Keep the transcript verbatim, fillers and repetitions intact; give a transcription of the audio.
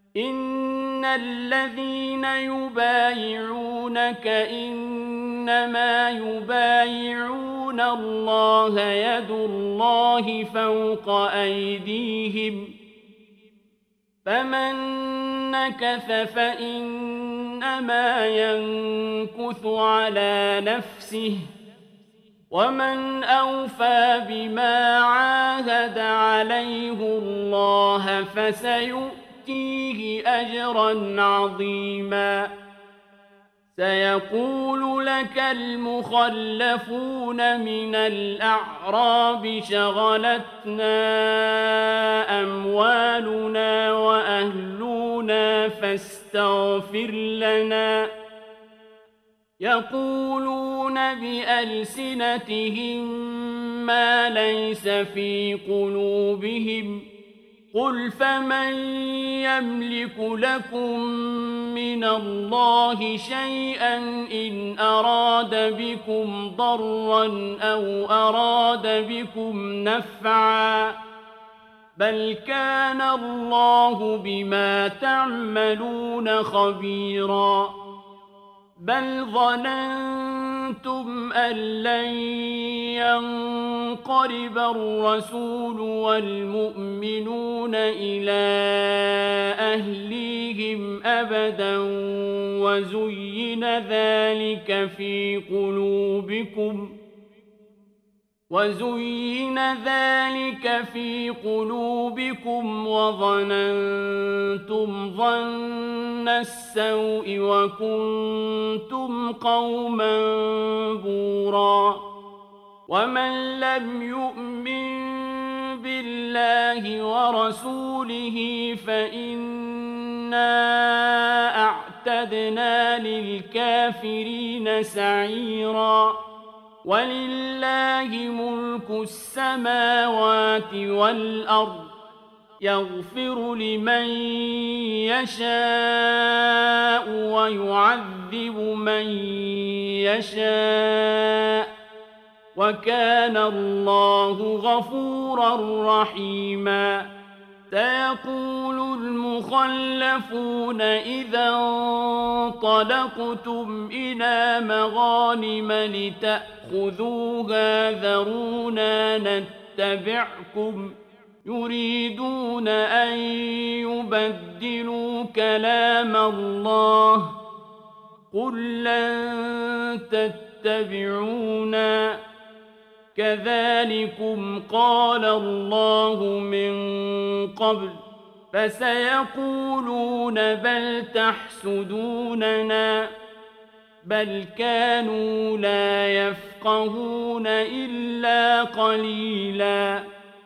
إن الذين يبايعونك إنما يبايعون الله يد الله فوق أيديهم فمن نكث فإنما ينكث على نفسه ومن أوفى بما عاهد عليه الله فسيؤتيه أجرا عظيما سيقول لك المخلفون من الأعراب شغلتنا أموالنا وأهلنا فاستغفر لنا يقولون بألسنتهم ما ليس في قلوبهم قل فمن يملك لكم من الله شيئا إن أراد بكم ضرا أو أراد بكم نفعا بل كان الله بما تعملون خبيرا بل ظننتم أن لن ينقلب الرسول والمؤمنون إلى أهليهم أبدا وزين ذلك في قلوبكم وزين ذلك في قلوبكم وظننتم ظن السوء وكنتم قوما بورا ومن لم يؤمن بالله ورسوله فإنا أعتدنا للكافرين سعيرا ولله ملك السماوات والأرض يغفر لمن يشاء ويعذب من يشاء وكان الله غفورا رحيما سيقول المخلفون إذا انطلقتم إلى مغانم لتأخذوها ذرونا نتبعكم يريدون أن يبدلوا كلام الله قل لن تتبعونا كذلكم قال الله من قبل فسيقولون بل تحسدوننا بل كانوا لا يفقهون إلا قليلاً